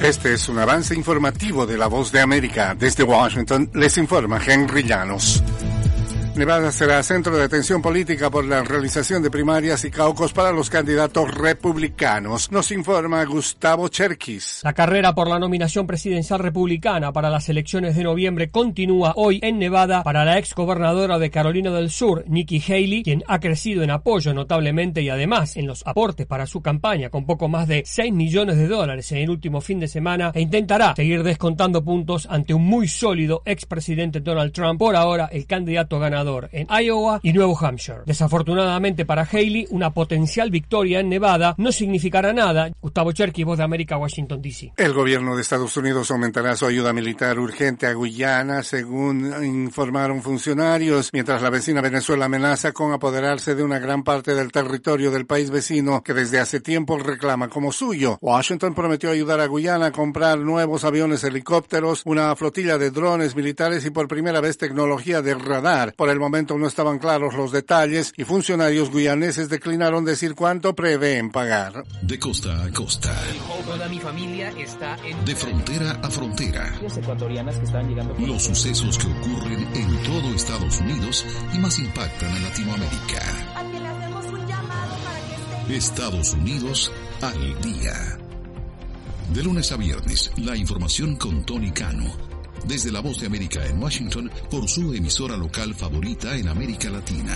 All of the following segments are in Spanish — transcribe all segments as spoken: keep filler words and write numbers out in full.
Este es un avance informativo de La Voz de América. Desde Washington les informa Henry Llanos. Nevada será centro de atención política por la realización de primarias y caucus para los candidatos republicanos. Nos informa Gustavo Cherkis. La carrera por la nominación presidencial republicana para las elecciones de noviembre continúa hoy en Nevada para la exgobernadora de Carolina del Sur, Nikki Haley, quien ha crecido en apoyo notablemente y además en los aportes para su campaña con poco más de seis millones de dólares en el último fin de semana e intentará seguir descontando puntos ante un muy sólido expresidente Donald Trump, por ahora el candidato ganador en Iowa y Nuevo Hampshire. Desafortunadamente para Haley, una potencial victoria en Nevada no significará nada. Gustavo Cherkis, Voz de América, Washington, D C. El gobierno de Estados Unidos aumentará su ayuda militar urgente a Guyana, según informaron funcionarios, mientras la vecina Venezuela amenaza con apoderarse de una gran parte del territorio del país vecino que desde hace tiempo reclama como suyo. Washington prometió ayudar a Guyana a comprar nuevos aviones, helicópteros, una flotilla de drones militares y por primera vez tecnología de radar. Por el momento no estaban claros los detalles y funcionarios guyaneses declinaron decir cuánto prevén pagar. De costa a costa. Toda mi familia está en... De frontera a frontera. Los ecuatorianas que están llegando... Los sucesos que ocurren en todo Estados Unidos y más impactan a Latinoamérica. Aquí le hacemos un llamado para que esté... Estados Unidos al día. De lunes a viernes, la información con Tony Cano. Desde La Voz de América en Washington, por su emisora local favorita en América Latina.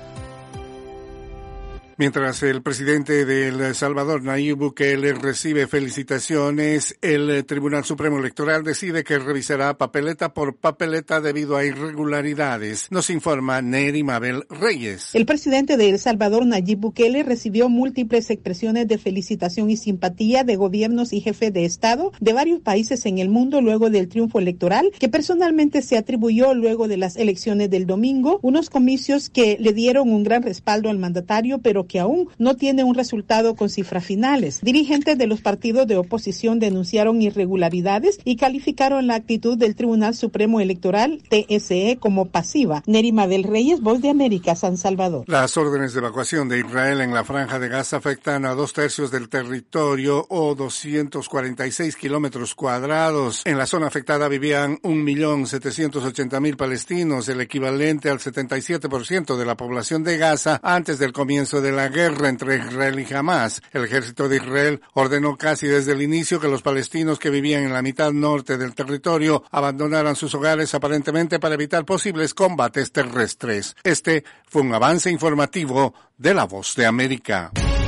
Mientras el presidente de El Salvador, Nayib Bukele, recibe felicitaciones, el Tribunal Supremo Electoral decide que revisará papeleta por papeleta debido a irregularidades. Nos informa Neri Mabel Reyes. El presidente de El Salvador, Nayib Bukele, recibió múltiples expresiones de felicitación y simpatía de gobiernos y jefes de Estado de varios países en el mundo luego del triunfo electoral que personalmente se atribuyó luego de las elecciones del domingo, unos comicios que le dieron un gran respaldo al mandatario, pero que aún no tiene un resultado con cifras finales. Dirigentes de los partidos de oposición denunciaron irregularidades y calificaron la actitud del Tribunal Supremo Electoral, T S E, como pasiva. Neri Mabel Reyes, Voz de América, San Salvador. Las órdenes de evacuación de Israel en la Franja de Gaza afectan a dos tercios del territorio o doscientos cuarenta y seis kilómetros cuadrados. En la zona afectada vivían un millón setecientos ochenta mil palestinos, el equivalente al setenta y siete por ciento de la población de Gaza antes del comienzo de la guerra entre Israel y Hamás. El ejército de Israel ordenó casi desde el inicio que los palestinos que vivían en la mitad norte del territorio abandonaran sus hogares aparentemente para evitar posibles combates terrestres. Este fue un avance informativo de La Voz de América.